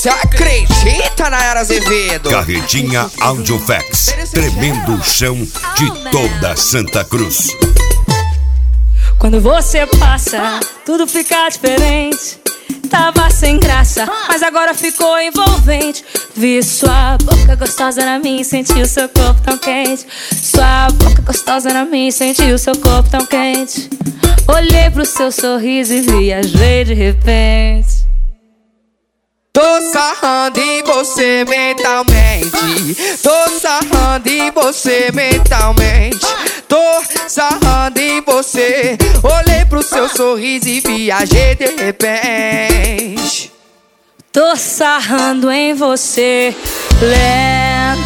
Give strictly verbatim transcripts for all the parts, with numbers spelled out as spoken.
Cê acredita, Nayara Azevedo? Carretinha Audiofax, tremendo o chão de toda Santa Cruz. Quando você passa, tudo fica diferente. Tava sem graça, mas agora ficou envolvente. Vi sua boca gostosa na minha e senti o seu corpo tão quente. Sua boca gostosa na minha e senti o seu corpo tão quente. Olhei pro seu sorriso e viajei de repente. Tô sarrando em você mentalmente. Tô sarrando em você mentalmente. Tô sarrando em você. Olhei pro seu sorriso e viajei de repente. Tô sarrando em você lentamente.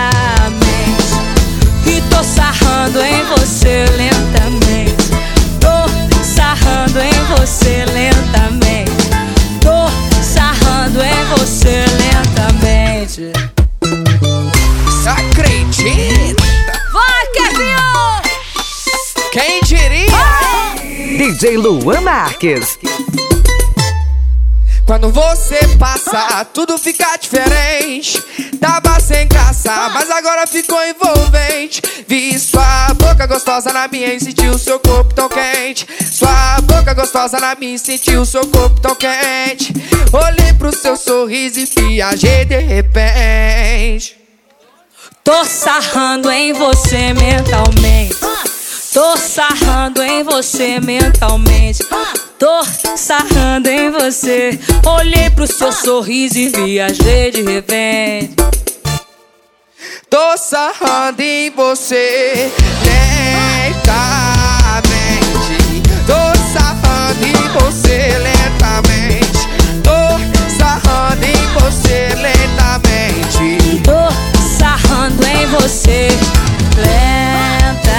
E tô sarrando em você lentamente. Tô sarrando em você lentamente. Tô sarrando em você lentamente. Cê acredita? Vai, Kevinho! Quem diria? D J Luan Marques. Quando você passa, tudo fica diferente. Tava sem graça, mas agora ficou envolvente. Vi sua boca gostosa na minha e senti o seu corpo tão quente. Sua boca gostosa na minha e senti o seu corpo tão quente. Olhei pro seu sorriso e viajei de repente. Tô sarrando em você mentalmente. Tô sarrando em você mentalmente. Tô sarrando em você. Olhei pro seu sorriso e viajei de repente. Tô sarrando em você lentamente. Tô sarrando em você lentamente. Tô sarrando em você lentamente. Tô sarrando em você lentamente.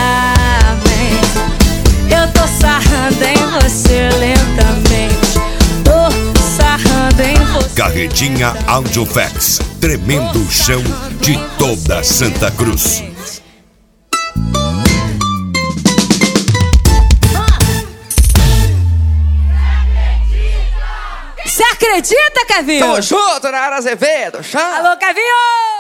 Eu tô sarrando em você lentamente. Tô sarrando em você. Carretinha Audiofax, tremendo o chão de toda Santa Cruz. Você acredita, Kevinho? Tamo junto, Nayara Azevedo. Chama. Alô, Kevinho!